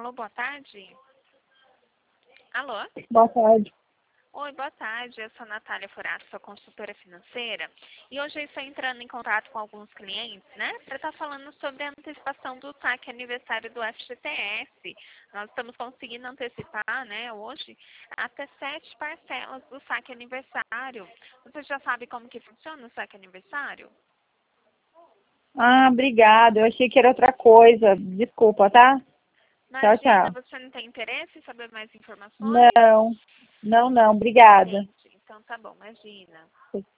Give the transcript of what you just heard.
Alô, boa tarde. Alô? Boa tarde. Oi, boa tarde. Eu sou a Natália Furato, sou consultora financeira. E hoje eu estou entrando em contato com alguns clientes, né? Para estar falando sobre a antecipação do saque aniversário do FGTS. Nós estamos conseguindo antecipar, né, hoje, até 7 parcelas do saque aniversário. Você já sabe como que funciona o saque aniversário? Ah, obrigada. Eu achei que era outra coisa. Desculpa, tá? Tchau, Imagina, tchau. você não tem interesse em saber mais informações? Não, não, obrigada. Entendi. Então tá bom, imagina.